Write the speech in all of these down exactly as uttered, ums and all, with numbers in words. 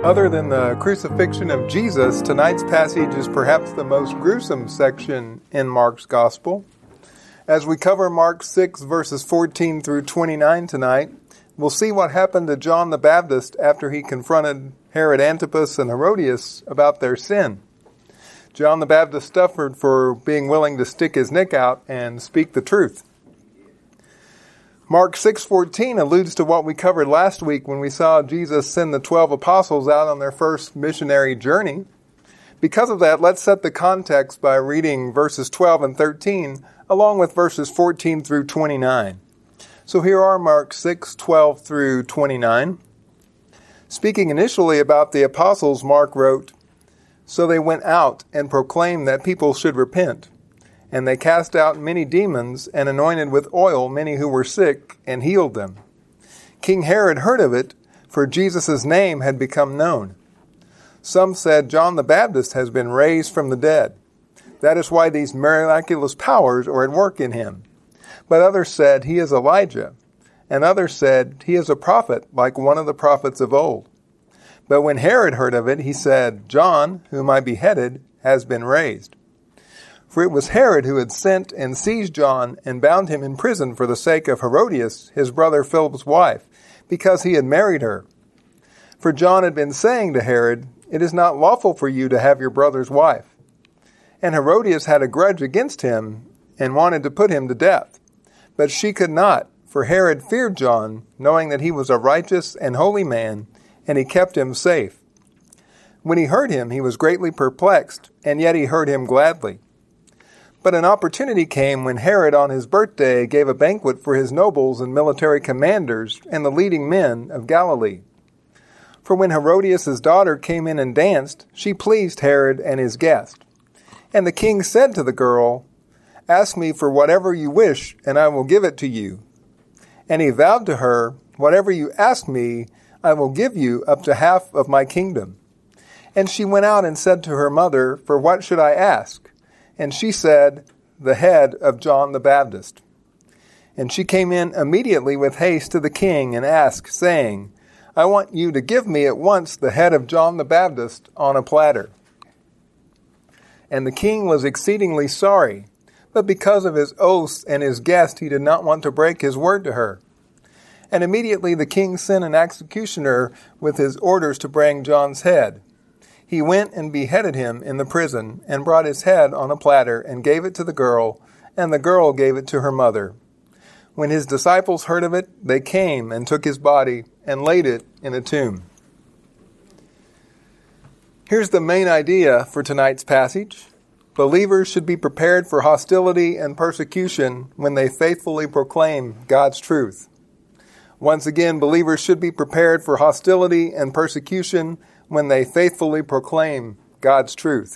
Other than the crucifixion of Jesus, tonight's passage is perhaps the most gruesome section in Mark's Gospel. As we cover Mark six, verses fourteen through twenty-nine tonight, we'll see what happened to John the Baptist after he confronted Herod Antipas and Herodias about their sin. John the Baptist suffered for being willing to stick his neck out and speak the truth. Mark six fourteen alludes to what we covered last week when we saw Jesus send the twelve apostles out on their first missionary journey. Because of that, let's set the context by reading verses twelve and thirteen, along with verses fourteen through twenty-nine. So here are Mark six, twelve through twenty-nine. Speaking initially about the apostles, Mark wrote, "So they went out and proclaimed that people should repent. And they cast out many demons and anointed with oil many who were sick and healed them. King Herod heard of it, for Jesus' name had become known. Some said, 'John the Baptist has been raised from the dead. That is why these miraculous powers are at work in him.' But others said, 'He is Elijah.' And others said, 'He is a prophet, like one of the prophets of old.' But when Herod heard of it, he said, 'John, whom I beheaded, has been raised.' For it was Herod who had sent and seized John and bound him in prison for the sake of Herodias, his brother Philip's wife, because he had married her. For John had been saying to Herod, 'It is not lawful for you to have your brother's wife.' And Herodias had a grudge against him and wanted to put him to death. But she could not, for Herod feared John, knowing that he was a righteous and holy man, and he kept him safe. When he heard him, he was greatly perplexed, and yet he heard him gladly. But an opportunity came when Herod on his birthday gave a banquet for his nobles and military commanders and the leading men of Galilee. For when Herodias' daughter came in and danced, she pleased Herod and his guest. And the king said to the girl, 'Ask me for whatever you wish, and I will give it to you.' And he vowed to her, 'Whatever you ask me, I will give you up to half of my kingdom.' And she went out and said to her mother, 'For what should I ask?' And she said, 'The head of John the Baptist.' And she came in immediately with haste to the king and asked, saying, 'I want you to give me at once the head of John the Baptist on a platter.' And the king was exceedingly sorry, but because of his oaths and his guest, he did not want to break his word to her. And immediately the king sent an executioner with his orders to bring John's head. He went and beheaded him in the prison, and brought his head on a platter, and gave it to the girl, and the girl gave it to her mother. When his disciples heard of it, they came and took his body, and laid it in a tomb." Here's the main idea for tonight's passage. Believers should be prepared for hostility and persecution when they faithfully proclaim God's truth. Once again, believers should be prepared for hostility and persecution when they faithfully proclaim God's truth.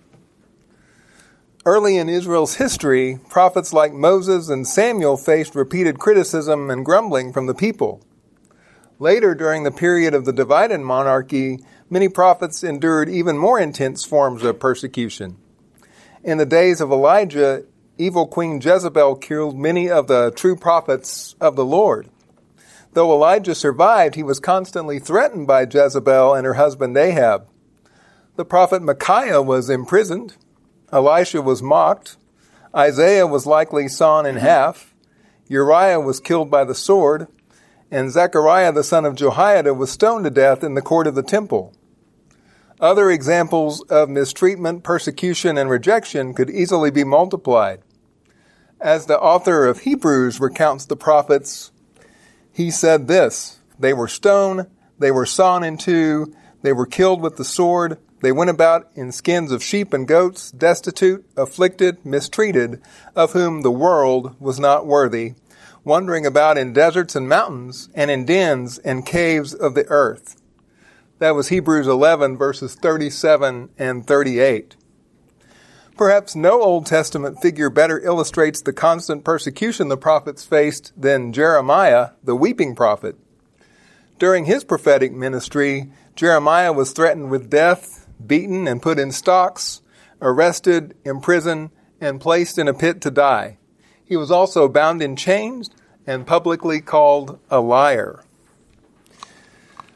Early in Israel's history, prophets like Moses and Samuel faced repeated criticism and grumbling from the people. Later, during the period of the divided monarchy, many prophets endured even more intense forms of persecution. In the days of Elijah, evil Queen Jezebel killed many of the true prophets of the Lord. Though Elijah survived, he was constantly threatened by Jezebel and her husband Ahab. The prophet Micaiah was imprisoned. Elisha was mocked. Isaiah was likely sawn in half. Uriah was killed by the sword. And Zechariah, the son of Jehoiada, was stoned to death in the court of the temple. Other examples of mistreatment, persecution, and rejection could easily be multiplied. As the author of Hebrews recounts the prophets, he said this, "They were stoned, they were sawn in two, they were killed with the sword, they went about in skins of sheep and goats, destitute, afflicted, mistreated, of whom the world was not worthy, wandering about in deserts and mountains, and in dens and caves of the earth." That was Hebrews eleven, verses thirty-seven and thirty-eight. Perhaps no Old Testament figure better illustrates the constant persecution the prophets faced than Jeremiah, the weeping prophet. During his prophetic ministry, Jeremiah was threatened with death, beaten and put in stocks, arrested, imprisoned, and placed in a pit to die. He was also bound in chains and publicly called a liar.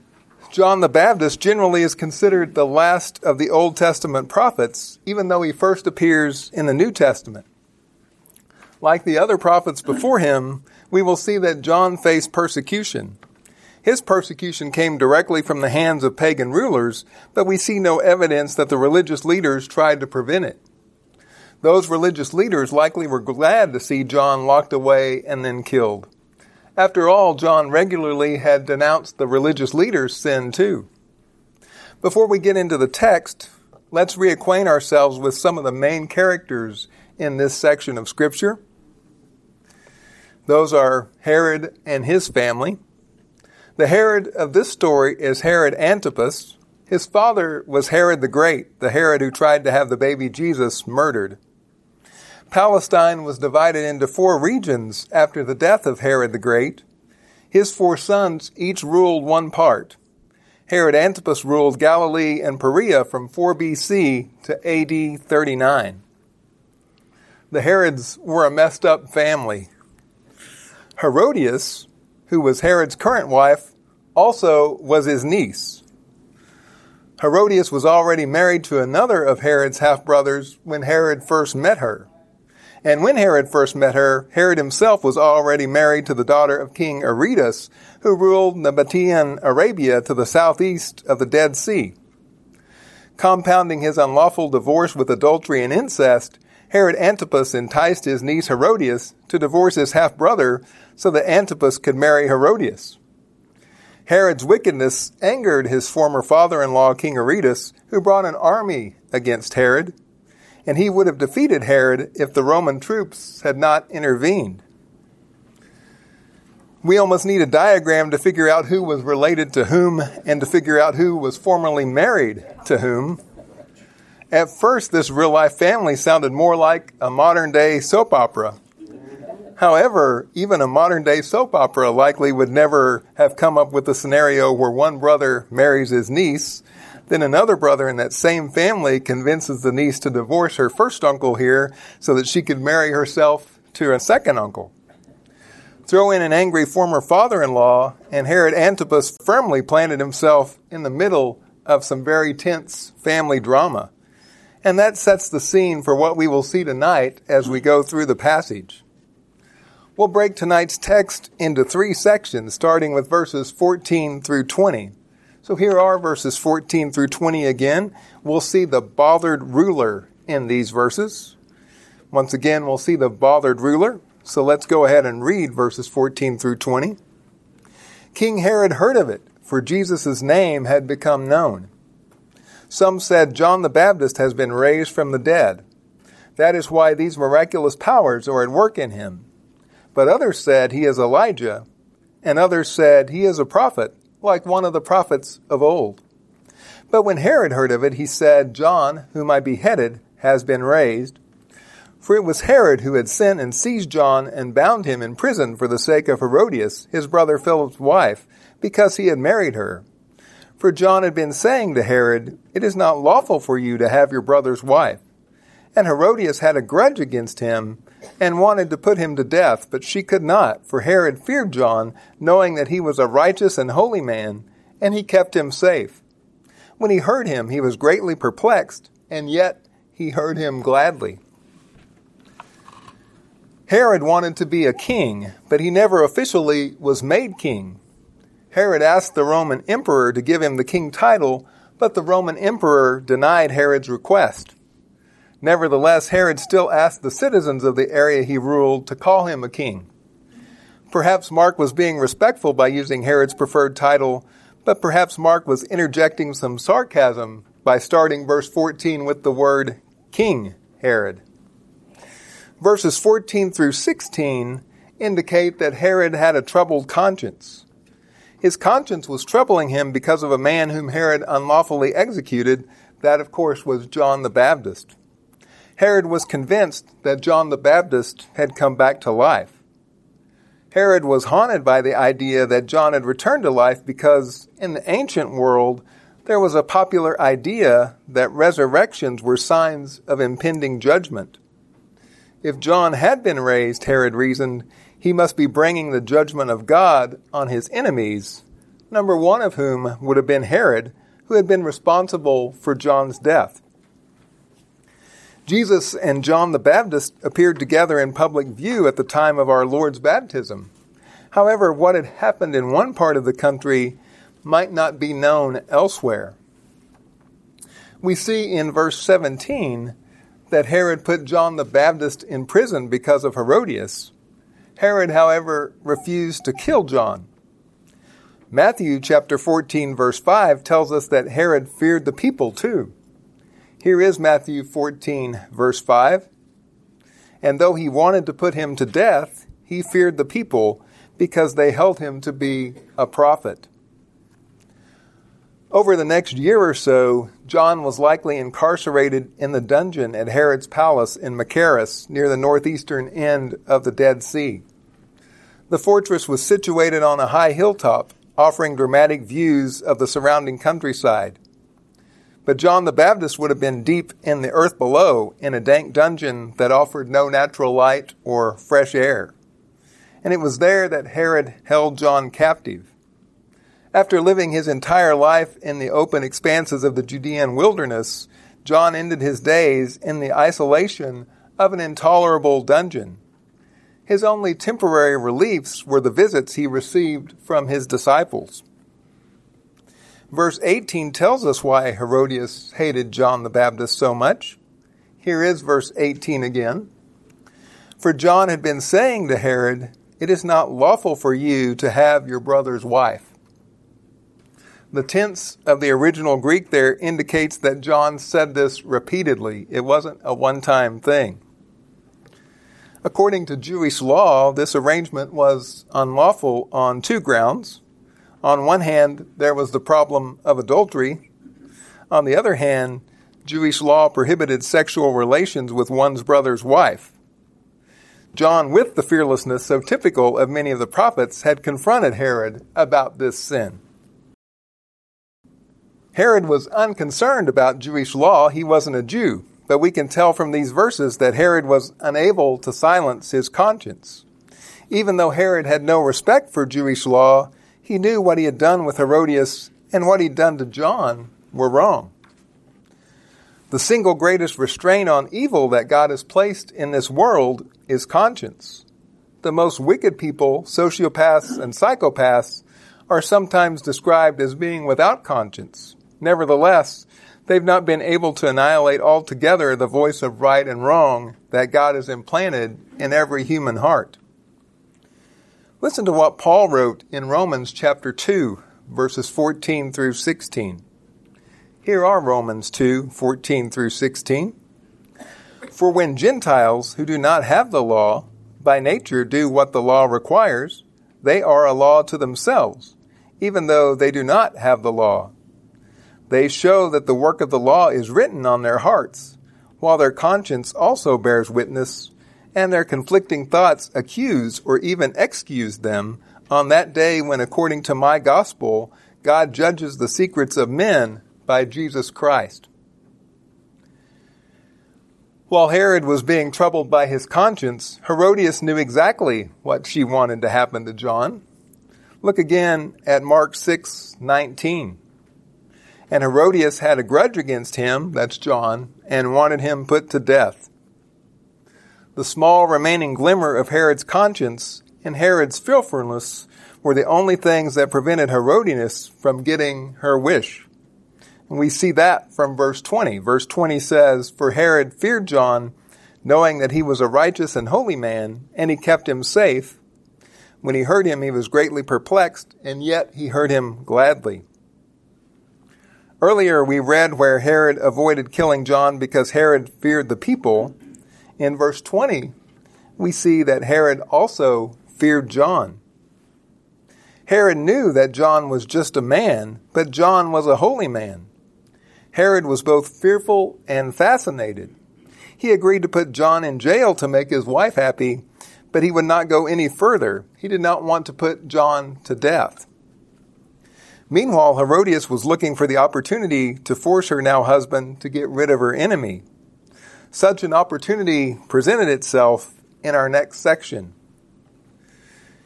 John the Baptist generally is considered the last of the Old Testament prophets, even though he first appears in the New Testament. Like the other prophets before him, we will see that John faced persecution. His persecution came directly from the hands of pagan rulers, but we see no evidence that the religious leaders tried to prevent it. Those religious leaders likely were glad to see John locked away and then killed. After all, John regularly had denounced the religious leaders' sin too. Before we get into the text, let's reacquaint ourselves with some of the main characters in this section of Scripture. Those are Herod and his family. The Herod of this story is Herod Antipas. His father was Herod the Great, the Herod who tried to have the baby Jesus murdered. Palestine was divided into four regions after the death of Herod the Great. His four sons each ruled one part. Herod Antipas ruled Galilee and Perea from four B C to A D thirty-nine. The Herods were a messed up family. Herodias, who was Herod's current wife, also was his niece. Herodias was already married to another of Herod's half-brothers when Herod first met her. And when Herod first met her, Herod himself was already married to the daughter of King Aretas, who ruled Nabatean Arabia to the southeast of the Dead Sea. Compounding his unlawful divorce with adultery and incest, Herod Antipas enticed his niece Herodias to divorce his half-brother so that Antipas could marry Herodias. Herod's wickedness angered his former father-in-law, King Aretas, who brought an army against Herod, and he would have defeated Herod if the Roman troops had not intervened. We almost need a diagram to figure out who was related to whom and to figure out who was formerly married to whom. At first, this real-life family sounded more like a modern-day soap opera. However, even a modern-day soap opera likely would never have come up with a scenario where one brother marries his niece, then another brother in that same family convinces the niece to divorce her first uncle here so that she could marry herself to a second uncle. Throw in an angry former father-in-law, and Herod Antipas firmly planted himself in the middle of some very tense family drama. And that sets the scene for what we will see tonight as we go through the passage. We'll break tonight's text into three sections, starting with verses fourteen through twenty. So here are verses fourteen through twenty again. We'll see the bothered ruler in these verses. Once again, we'll see the bothered ruler. So let's go ahead and read verses fourteen through twenty. King Herod heard of it, for Jesus' name had become known. Some said John the Baptist has been raised from the dead. That is why these miraculous powers are at work in him. But others said he is Elijah, and others said he is a prophet, like one of the prophets of old. But when Herod heard of it, he said, John, whom I beheaded, has been raised. For it was Herod who had sent and seized John and bound him in prison for the sake of Herodias, his brother Philip's wife, because he had married her. For John had been saying to Herod, it is not lawful for you to have your brother's wife. And Herodias had a grudge against him and wanted to put him to death, but she could not, for Herod feared John, knowing that he was a righteous and holy man, and he kept him safe. When he heard him, he was greatly perplexed, and yet he heard him gladly. Herod wanted to be a king, but he never officially was made king. Herod asked the Roman emperor to give him the king title, but the Roman emperor denied Herod's request. Nevertheless, Herod still asked the citizens of the area he ruled to call him a king. Perhaps Mark was being respectful by using Herod's preferred title, but perhaps Mark was interjecting some sarcasm by starting verse fourteen with the word King Herod. Verses fourteen through sixteen indicate that Herod had a troubled conscience. His conscience was troubling him because of a man whom Herod unlawfully executed. That, of course, was John the Baptist. Herod was convinced that John the Baptist had come back to life. Herod was haunted by the idea that John had returned to life because, in the ancient world, there was a popular idea that resurrections were signs of impending judgment. If John had been raised, Herod reasoned, he must be bringing the judgment of God on his enemies, number one of whom would have been Herod, who had been responsible for John's death. Jesus and John the Baptist appeared together in public view at the time of our Lord's baptism. However, what had happened in one part of the country might not be known elsewhere. We see in verse seventeen that Herod put John the Baptist in prison because of Herodias. Herod, however, refused to kill John. Matthew chapter fourteen verse five tells us that Herod feared the people too. Here is Matthew fourteen verse five. And though he wanted to put him to death, he feared the people because they held him to be a prophet. Over the next year or so, John was likely incarcerated in the dungeon at Herod's palace in Machaerus, near the northeastern end of the Dead Sea. The fortress was situated on a high hilltop, offering dramatic views of the surrounding countryside. But John the Baptist would have been deep in the earth below, in a dank dungeon that offered no natural light or fresh air. And it was there that Herod held John captive. After living his entire life in the open expanses of the Judean wilderness, John ended his days in the isolation of an intolerable dungeon. His only temporary reliefs were the visits he received from his disciples. Verse eighteen tells us why Herodias hated John the Baptist so much. Here is verse eighteen again. For John had been saying to Herod, "It is not lawful for you to have your brother's wife." The tense of the original Greek there indicates that John said this repeatedly. It wasn't a one-time thing. According to Jewish law, this arrangement was unlawful on two grounds. On one hand, there was the problem of adultery. On the other hand, Jewish law prohibited sexual relations with one's brother's wife. John, with the fearlessness so typical of many of the prophets, had confronted Herod about this sin. Herod was unconcerned about Jewish law. He wasn't a Jew. But we can tell from these verses that Herod was unable to silence his conscience. Even though Herod had no respect for Jewish law, he knew what he had done with Herodias and what he'd done to John were wrong. The single greatest restraint on evil that God has placed in this world is conscience. The most wicked people, sociopaths and psychopaths, are sometimes described as being without conscience. Nevertheless, they've not been able to annihilate altogether the voice of right and wrong that God has implanted in every human heart. Listen to what Paul wrote in Romans chapter two, verses fourteen through sixteen. Here are Romans two, fourteen through sixteen. For when Gentiles who do not have the law, by nature do what the law requires, they are a law to themselves, even though they do not have the law. They show that the work of the law is written on their hearts, while their conscience also bears witness, and their conflicting thoughts accuse or even excuse them on that day when, according to my gospel, God judges the secrets of men by Jesus Christ. While Herod was being troubled by his conscience, Herodias knew exactly what she wanted to happen to John. Look again at Mark six nineteen. And Herodias had a grudge against him, that's John, and wanted him put to death. The small remaining glimmer of Herod's conscience and Herod's fearfulness were the only things that prevented Herodias from getting her wish. And we see that from verse twenty. Verse twenty says, For Herod feared John, knowing that he was a righteous and holy man, and he kept him safe. When he heard him, he was greatly perplexed, and yet he heard him gladly. Earlier, we read where Herod avoided killing John because Herod feared the people. In verse twenty, we see that Herod also feared John. Herod knew that John was just a man, but John was a holy man. Herod was both fearful and fascinated. He agreed to put John in jail to make his wife happy, but he would not go any further. He did not want to put John to death. Meanwhile, Herodias was looking for the opportunity to force her now husband to get rid of her enemy. Such an opportunity presented itself in our next section.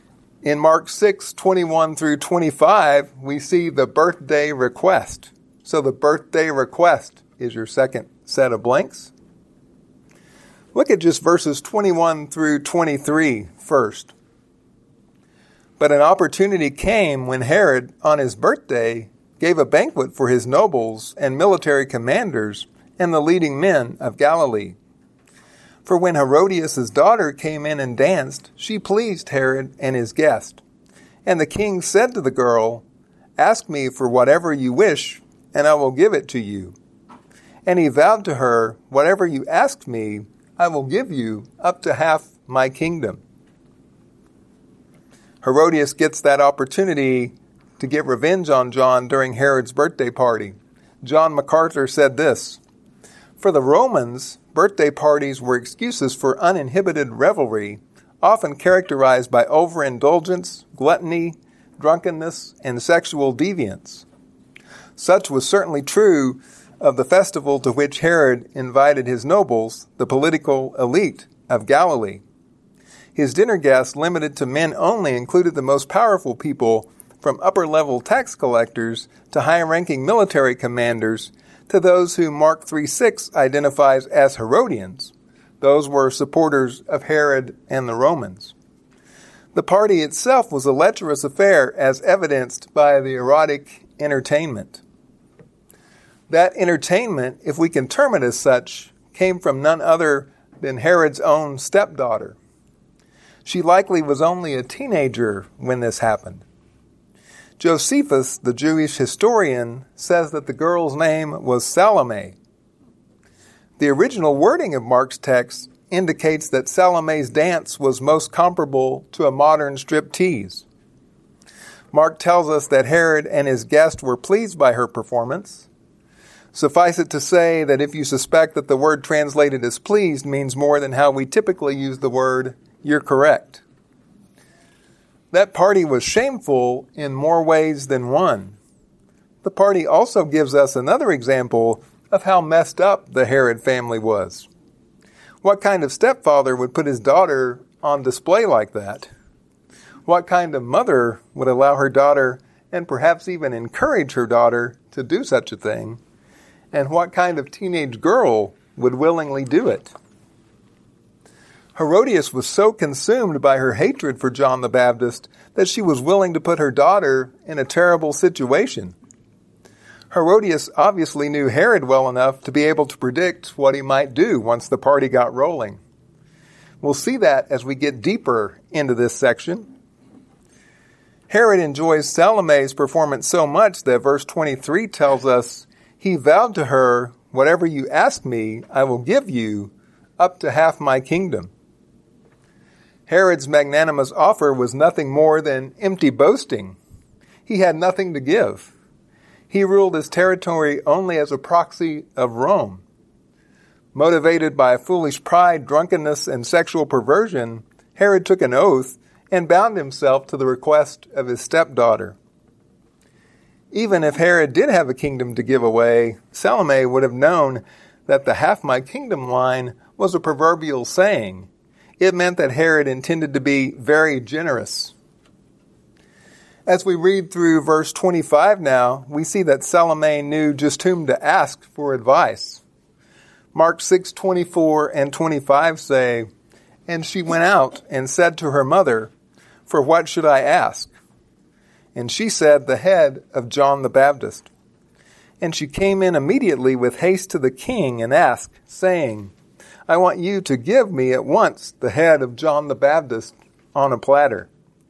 In Mark six, twenty-one through twenty-five, we see the birthday request. So the birthday request is your second set of blanks. Look at just verses twenty-one through twenty-three first. But an opportunity came when Herod, on his birthday, gave a banquet for his nobles and military commanders and the leading men of Galilee. For when Herodias' daughter came in and danced, she pleased Herod and his guest. And the king said to the girl, "Ask me for whatever you wish, and I will give it to you." And he vowed to her, "Whatever you ask me, I will give you up to half my kingdom." Herodias gets that opportunity to get revenge on John during Herod's birthday party. John MacArthur said this, "For the Romans, birthday parties were excuses for uninhibited revelry, often characterized by overindulgence, gluttony, drunkenness, and sexual deviance. Such was certainly true of the festival to which Herod invited his nobles, the political elite of Galilee. His dinner guests, limited to men only, included the most powerful people, from upper-level tax collectors to high-ranking military commanders, to those whom Mark three six identifies as Herodians. Those were supporters of Herod and the Romans. The party itself was a lecherous affair, as evidenced by the erotic entertainment. That entertainment, if we can term it as such, came from none other than Herod's own stepdaughter. She likely was only a teenager when this happened. Josephus, the Jewish historian, says that the girl's name was Salome. The original wording of Mark's text indicates that Salome's dance was most comparable to a modern striptease. Mark tells us that Herod and his guest were pleased by her performance. Suffice it to say that if you suspect that the word translated as pleased means more than how we typically use the word, you're correct. That party was shameful in more ways than one. The party also gives us another example of how messed up the Herod family was. What kind of stepfather would put his daughter on display like that? What kind of mother would allow her daughter, and perhaps even encourage her daughter, to do such a thing? And what kind of teenage girl would willingly do it? Herodias was so consumed by her hatred for John the Baptist that she was willing to put her daughter in a terrible situation. Herodias obviously knew Herod well enough to be able to predict what he might do once the party got rolling. We'll see that as we get deeper into this section. Herod enjoys Salome's performance so much that verse twenty-three tells us, he vowed to her, "Whatever you ask me, I will give you, up to half my kingdom." Herod's magnanimous offer was nothing more than empty boasting. He had nothing to give. He ruled his territory only as a proxy of Rome. Motivated by foolish pride, drunkenness, and sexual perversion, Herod took an oath and bound himself to the request of his stepdaughter. Even if Herod did have a kingdom to give away, Salome would have known that the half my kingdom line was a proverbial saying. It meant that Herod intended to be very generous. As we read through verse twenty-five now, we see that Salome knew just whom to ask for advice. Mark six twenty-four and twenty-five say, "And she went out and said to her mother, 'For what should I ask?' And she said, 'The head of John the Baptist.' And she came in immediately with haste to the king and asked, saying, 'I want you to give me at once the head of John the Baptist on a platter.'"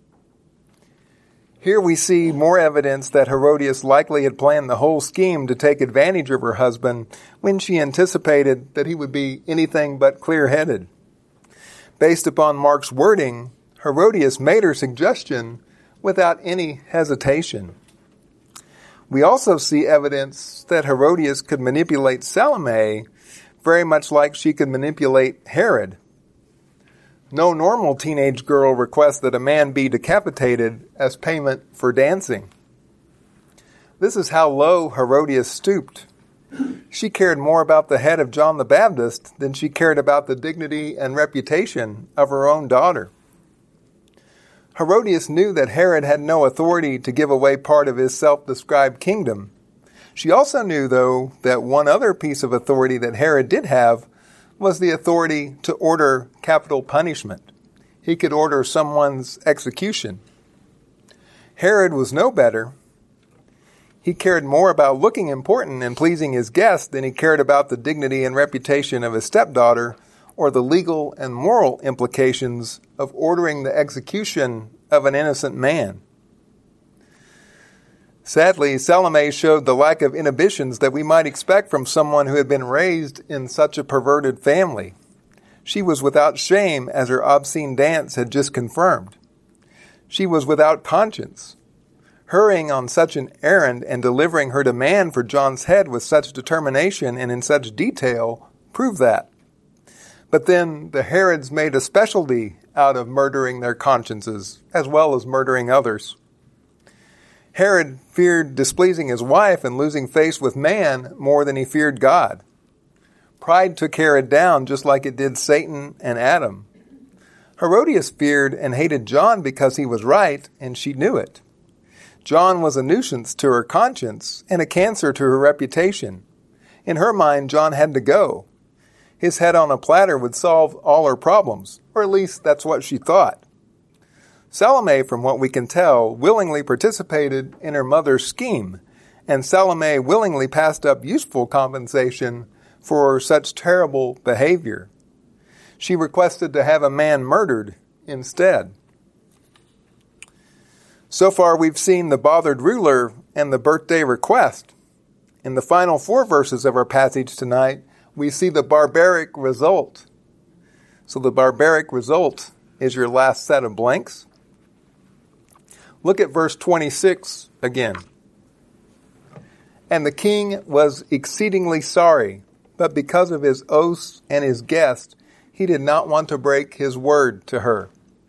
Here we see more evidence that Herodias likely had planned the whole scheme to take advantage of her husband when she anticipated that he would be anything but clear-headed. Based upon Mark's wording, Herodias made her suggestion without any hesitation. We also see evidence that Herodias could manipulate Salome very much like she could manipulate Herod. No normal teenage girl requests that a man be decapitated as payment for dancing. This is how low Herodias stooped. She cared more about the head of John the Baptist than she cared about the dignity and reputation of her own daughter. Herodias knew that Herod had no authority to give away part of his self-described kingdom. She also knew, though, that one other piece of authority that Herod did have was the authority to order capital punishment. He could order someone's execution. Herod was no better. He cared more about looking important and pleasing his guests than he cared about the dignity and reputation of his stepdaughter or the legal and moral implications of ordering the execution of an innocent man. Sadly, Salome showed the lack of inhibitions that we might expect from someone who had been raised in such a perverted family. She was without shame, as her obscene dance had just confirmed. She was without conscience. Hurrying on such an errand and delivering her demand for John's head with such determination and in such detail proved that. But then the Herods made a specialty out of murdering their consciences, as well as murdering others. Herod feared displeasing his wife and losing face with man more than he feared God. Pride took Herod down just like it did Satan and Adam. Herodias feared and hated John because he was right, and she knew it. John was a nuisance to her conscience and a cancer to her reputation. In her mind, John had to go. His head on a platter would solve all her problems, or at least that's what she thought. Salome, from what we can tell, willingly participated in her mother's scheme, and Salome willingly passed up useful compensation for such terrible behavior. She requested to have a man murdered instead. So far, we've seen the bothered ruler and the birthday request. In the final four verses of our passage tonight, we see the barbaric result. So the barbaric result is your last set of blanks. Look at verse twenty-six again. And the king was exceedingly sorry, but because of his oaths and his guest, he did not want to break his word to her.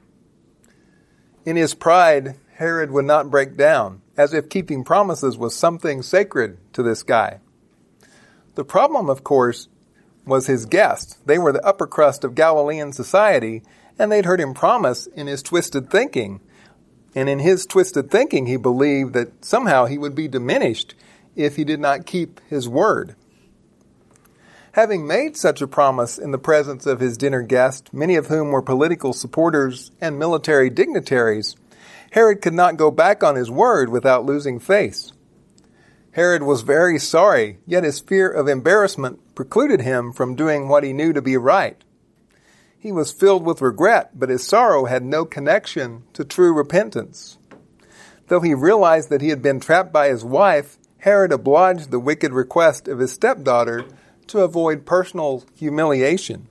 In his pride, Herod would not break down, as if keeping promises was something sacred to this guy. The problem, of course, was his guest. They were the upper crust of Galilean society, and they'd heard him promise in his twisted thinking. And in his twisted thinking, he believed that somehow he would be diminished if he did not keep his word. Having made such a promise in the presence of his dinner guests, many of whom were political supporters and military dignitaries, Herod could not go back on his word without losing face. Herod was very sorry, yet his fear of embarrassment precluded him from doing what he knew to be right. He was filled with regret, but his sorrow had no connection to true repentance. Though he realized that he had been trapped by his wife, Herod obliged the wicked request of his stepdaughter to avoid personal humiliation.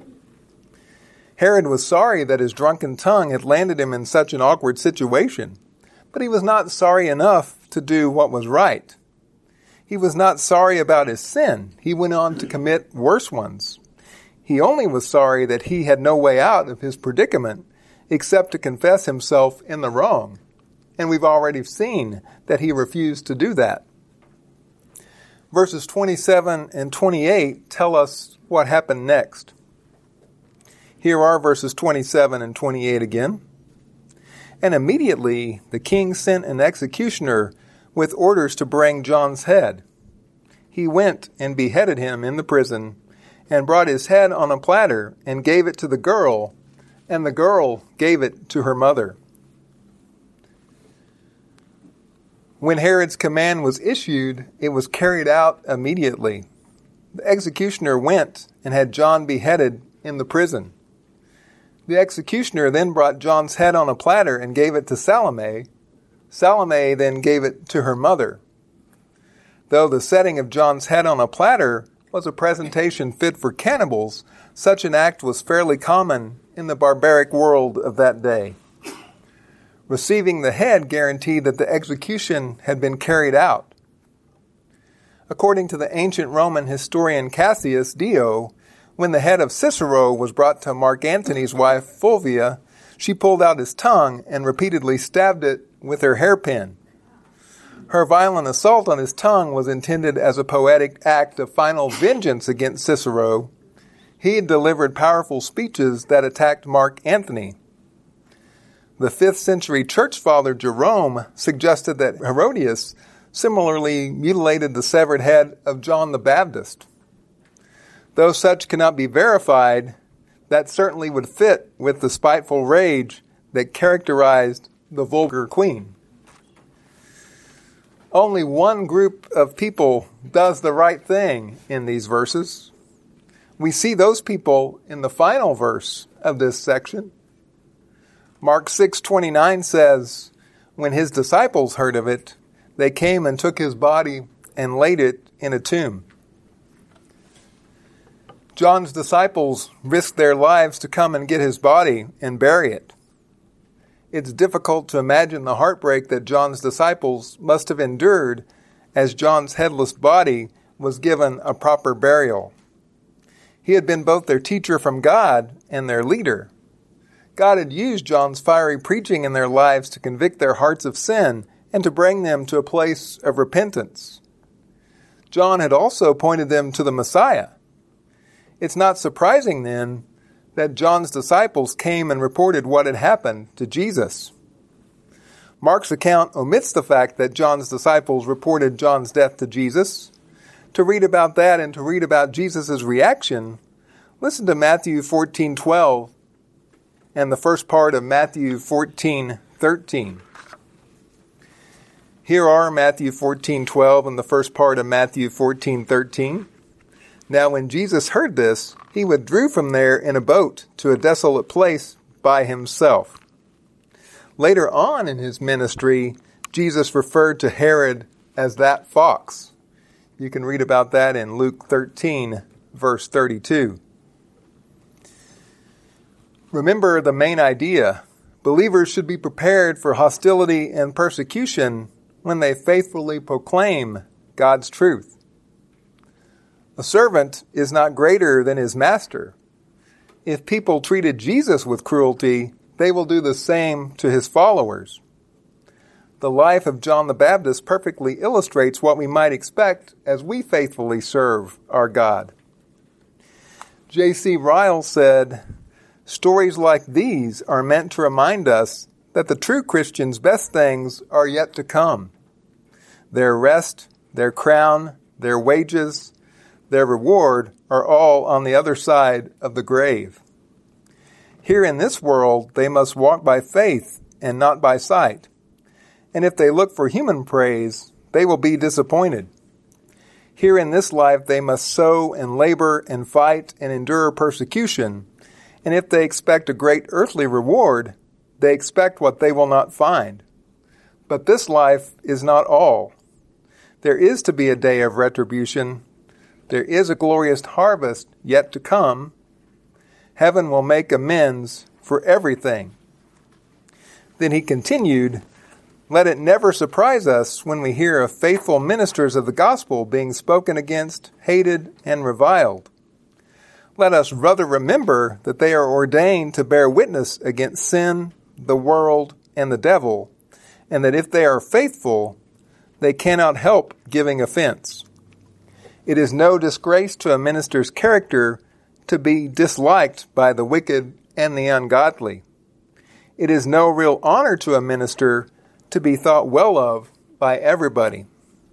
Herod was sorry that his drunken tongue had landed him in such an awkward situation, but he was not sorry enough to do what was right. He was not sorry about his sin. He went on to commit worse ones. He only was sorry that he had no way out of his predicament except to confess himself in the wrong. And we've already seen that he refused to do that. Verses twenty-seven and twenty-eight tell us what happened next. Here are verses twenty-seven and twenty-eight again. And immediately the king sent an executioner with orders to bring John's head. He went and beheaded him in the prison, and brought his head on a platter, and gave it to the girl, and the girl gave it to her mother. When Herod's command was issued, it was carried out immediately. The executioner went and had John beheaded in the prison. The executioner then brought John's head on a platter and gave it to Salome. Salome then gave it to her mother. Though the setting of John's head on a platter was a presentation fit for cannibals, such an act was fairly common in the barbaric world of that day. Receiving the head guaranteed that the execution had been carried out. According to the ancient Roman historian Cassius Dio, when the head of Cicero was brought to Mark Antony's wife Fulvia, she pulled out his tongue and repeatedly stabbed it with her hairpin. Her violent assault on his tongue was intended as a poetic act of final vengeance against Cicero. He had delivered powerful speeches that attacked Mark Antony. The fifth century church father Jerome suggested that Herodias similarly mutilated the severed head of John the Baptist. Though such cannot be verified, that certainly would fit with the spiteful rage that characterized the vulgar queen. Only one group of people does the right thing in these verses. We see those people in the final verse of this section. Mark six twenty-nine says, "When his disciples heard of it, they came and took his body and laid it in a tomb." John's disciples risked their lives to come and get his body and bury it. It's difficult to imagine the heartbreak that John's disciples must have endured as John's headless body was given a proper burial. He had been both their teacher from God and their leader. God had used John's fiery preaching in their lives to convict their hearts of sin and to bring them to a place of repentance. John had also pointed them to the Messiah. It's not surprising, then, that John's disciples came and reported what had happened to Jesus. Mark's account omits the fact that John's disciples reported John's death to Jesus. To read about that and to read about Jesus' reaction, listen to Matthew fourteen twelve and the first part of Matthew fourteen thirteen. Here are Matthew fourteen twelve and the first part of Matthew fourteen thirteen. "Now when Jesus heard this, he withdrew from there in a boat to a desolate place by himself." Later on in his ministry, Jesus referred to Herod as that fox. You can read about that in Luke thirteen, verse thirty-two. Remember the main idea. Believers should be prepared for hostility and persecution when they faithfully proclaim God's truth. A servant is not greater than his master. If people treated Jesus with cruelty, they will do the same to his followers. The life of John the Baptist perfectly illustrates what we might expect as we faithfully serve our God. J C Ryle said, "Stories like these are meant to remind us that the true Christian's best things are yet to come. Their rest, their crown, their wages, their reward are all on the other side of the grave. Here in this world, they must walk by faith and not by sight. And if they look for human praise, they will be disappointed. Here in this life, they must sow and labor and fight and endure persecution. And if they expect a great earthly reward, they expect what they will not find. But this life is not all. There is to be a day of retribution. There is a glorious harvest yet to come. Heaven will make amends for everything." Then he continued, "Let it never surprise us when we hear of faithful ministers of the gospel being spoken against, hated, and reviled. Let us rather remember that they are ordained to bear witness against sin, the world, and the devil, and that if they are faithful, they cannot help giving offense. It is no disgrace to a minister's character to be disliked by the wicked and the ungodly. It is no real honor to a minister to be thought well of by everybody."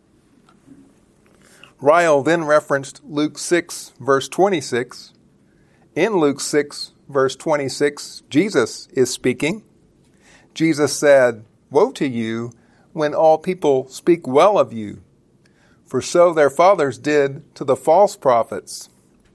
Ryle then referenced Luke six, verse twenty-six. In Luke six, verse twenty-six, Jesus is speaking. Jesus said, "Woe to you when all people speak well of you, for so their fathers did to the false prophets."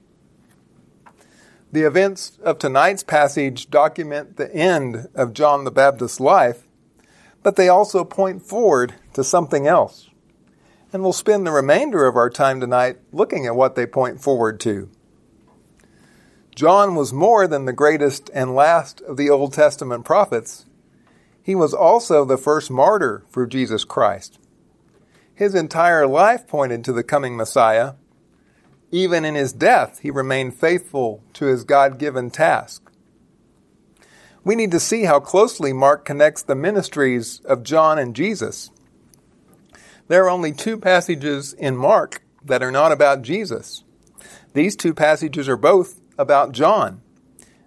The events of tonight's passage document the end of John the Baptist's life, but they also point forward to something else. And we'll spend the remainder of our time tonight looking at what they point forward to. John was more than the greatest and last of the Old Testament prophets. He was also the first martyr for Jesus Christ. His entire life pointed to the coming Messiah. Even in his death, he remained faithful to his God-given task. We need to see how closely Mark connects the ministries of John and Jesus. There are only two passages in Mark that are not about Jesus. These two passages are both about John.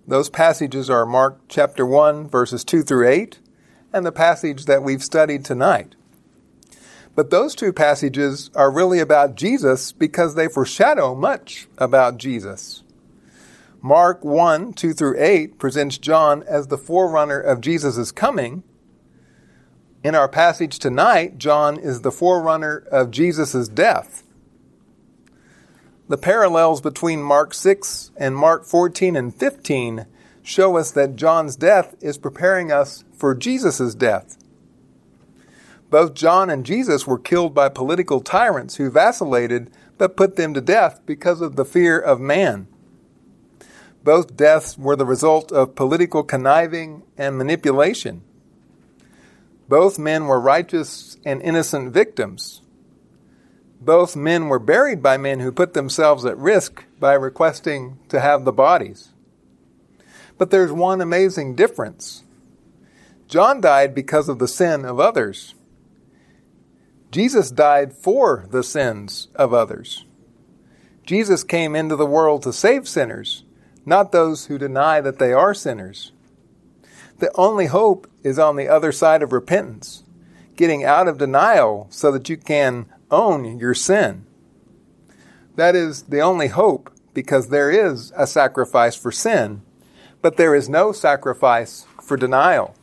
Those passages are Mark chapter one, verses two through eight, and the passage that we've studied tonight. But those two passages are really about Jesus because they foreshadow much about Jesus. Mark one, two through eight presents John as the forerunner of Jesus' coming. In our passage tonight, John is the forerunner of Jesus' death. The parallels between Mark six and Mark fourteen and fifteen show us that John's death is preparing us for Jesus' death. Both John and Jesus were killed by political tyrants who vacillated but put them to death because of the fear of man. Both deaths were the result of political conniving and manipulation. Both men were righteous and innocent victims. Both men were buried by men who put themselves at risk by requesting to have the bodies. But there's one amazing difference. John died because of the sin of others. Jesus died for the sins of others. Jesus came into the world to save sinners, not those who deny that they are sinners. The only hope is on the other side of repentance, getting out of denial so that you can own your sin. That is the only hope, because there is a sacrifice for sin, but there is no sacrifice for denial.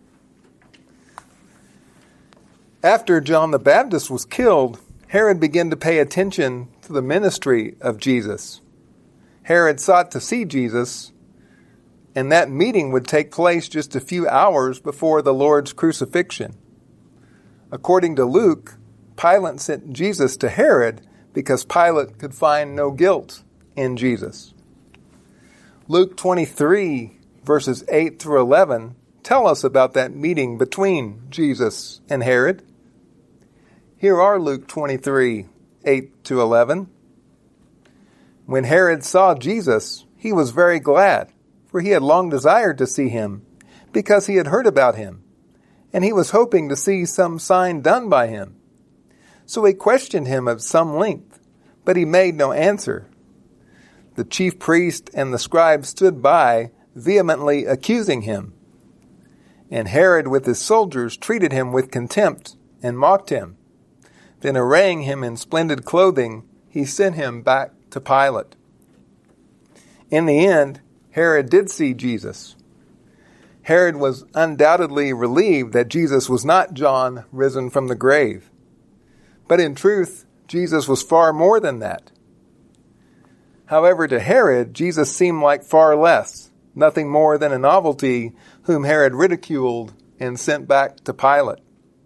After John the Baptist was killed, Herod began to pay attention to the ministry of Jesus. Herod sought to see Jesus, and that meeting would take place just a few hours before the Lord's crucifixion. According to Luke, Pilate sent Jesus to Herod because Pilate could find no guilt in Jesus. Luke twenty-three, verses eight through eleven, tell us about that meeting between Jesus and Herod. Here are Luke twenty-three, eight to eleven. When Herod saw Jesus, he was very glad, for he had long desired to see him, because he had heard about him, and he was hoping to see some sign done by him. So he questioned him of some length, but he made no answer. The chief priest and the scribe stood by, vehemently accusing him. And Herod with his soldiers treated him with contempt and mocked him. Then arraying him in splendid clothing, he sent him back to Pilate. In the end, Herod did see Jesus. Herod was undoubtedly relieved that Jesus was not John risen from the grave. But in truth, Jesus was far more than that. However, to Herod, Jesus seemed like far less, nothing more than a novelty whom Herod ridiculed and sent back to Pilate.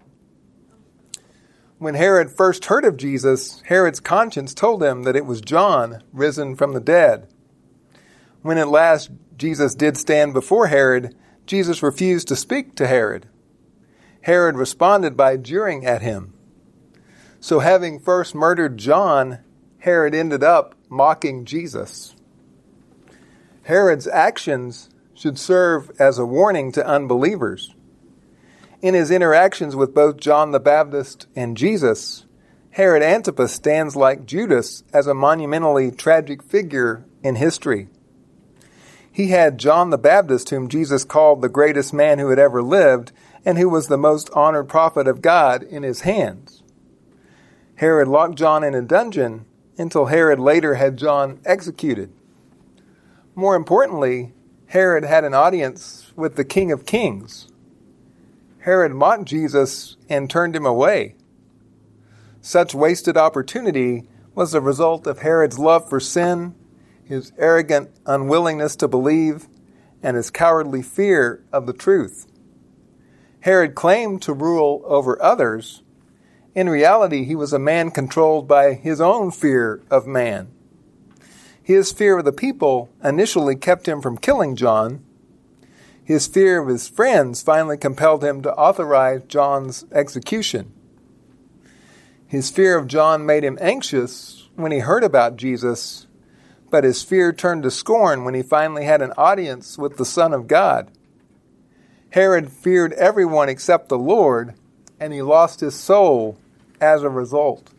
When Herod first heard of Jesus, Herod's conscience told him that it was John risen from the dead. When at last Jesus did stand before Herod, Jesus refused to speak to Herod. Herod responded by jeering at him. So having first murdered John, Herod ended up mocking Jesus. Herod's actions should serve as a warning to unbelievers. In his interactions with both John the Baptist and Jesus, Herod Antipas stands like Judas as a monumentally tragic figure in history. He had John the Baptist, whom Jesus called the greatest man who had ever lived, and who was the most honored prophet of God, in his hands. Herod locked John in a dungeon until Herod later had John executed. More importantly, Herod had an audience with the King of Kings. Herod mocked Jesus and turned him away. Such wasted opportunity was the result of Herod's love for sin, his arrogant unwillingness to believe, and his cowardly fear of the truth. Herod claimed to rule over others. In reality, he was a man controlled by his own fear of man. His fear of the people initially kept him from killing John. His fear of his friends finally compelled him to authorize John's execution. His fear of John made him anxious when he heard about Jesus, but his fear turned to scorn when he finally had an audience with the Son of God. Herod feared everyone except the Lord, and he lost his soul as a result.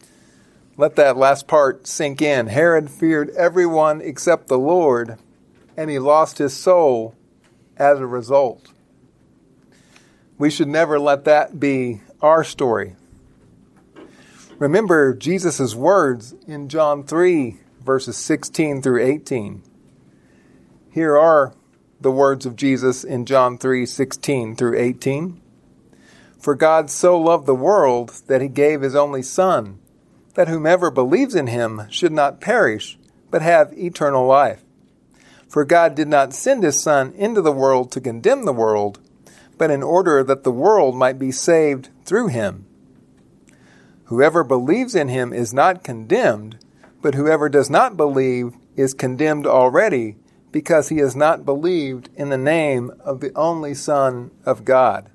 Let that last part sink in. Herod feared everyone except the Lord, and he lost his soul as a result. We should never let that be our story. Remember Jesus' words in John three, verses sixteen through eighteen. Here are the words of Jesus in John three, sixteen through eighteen. For God so loved the world that he gave his only Son, that whomever believes in him should not perish, but have eternal life. For God did not send his Son into the world to condemn the world, but in order that the world might be saved through him. Whoever believes in him is not condemned, but whoever does not believe is condemned already, because he has not believed in the name of the only Son of God.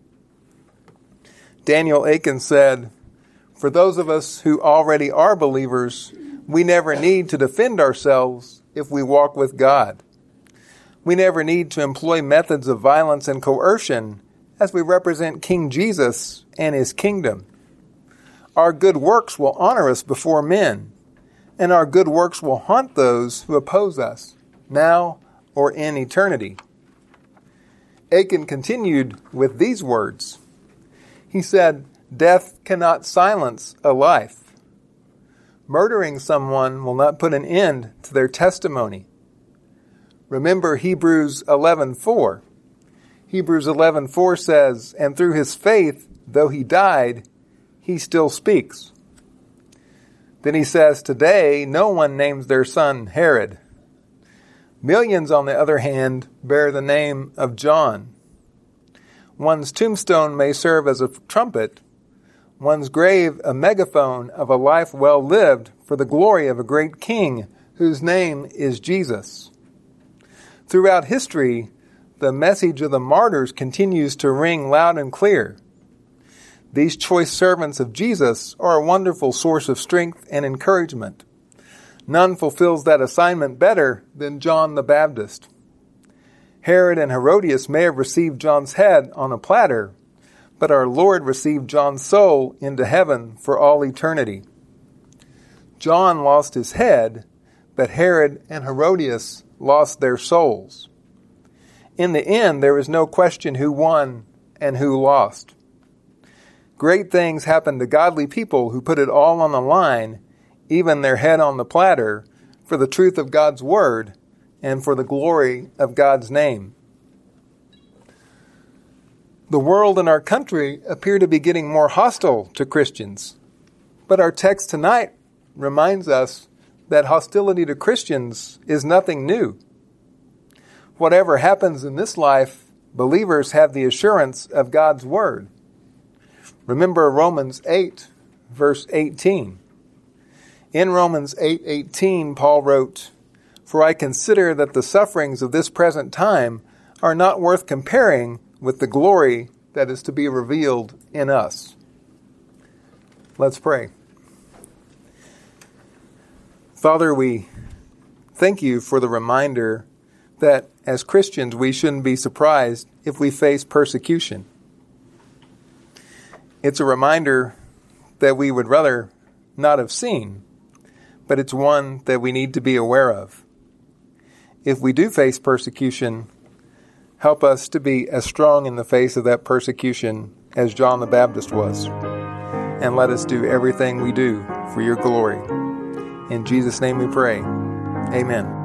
Daniel Akin said, for those of us who already are believers, we never need to defend ourselves if we walk with God. We never need to employ methods of violence and coercion as we represent King Jesus and his kingdom. Our good works will honor us before men, and our good works will haunt those who oppose us, now or in eternity. Akin continued with these words. He said, death cannot silence a life. Murdering someone will not put an end to their testimony. Remember Hebrews eleven four. Hebrews eleven four says, and through his faith, though he died, he still speaks. Then he says, today no one names their son Herod. Millions, on the other hand, bear the name of John. One's tombstone may serve as a trumpet, one's grave a megaphone of a life well lived for the glory of a great king whose name is Jesus. Throughout history, the message of the martyrs continues to ring loud and clear. These choice servants of Jesus are a wonderful source of strength and encouragement. None fulfills that assignment better than John the Baptist. Herod and Herodias may have received John's head on a platter, but our Lord received John's soul into heaven for all eternity. John lost his head, but Herod and Herodias lost their souls. In the end, there is no question who won and who lost. Great things happen to godly people who put it all on the line, even their head on the platter, for the truth of God's word and for the glory of God's name. The world and our country appear to be getting more hostile to Christians, but our text tonight reminds us that hostility to Christians is nothing new. Whatever happens in this life, believers have the assurance of God's word. Remember Romans eight, verse eighteen. In Romans eight eighteen, Paul wrote, for I consider that the sufferings of this present time are not worth comparing with the glory that is to be revealed in us. Let's pray. Father, we thank you for the reminder that as Christians we shouldn't be surprised if we face persecution. It's a reminder that we would rather not have seen, but it's one that we need to be aware of. If we do face persecution, help us to be as strong in the face of that persecution as John the Baptist was. And let us do everything we do for your glory. In Jesus' name we pray. Amen.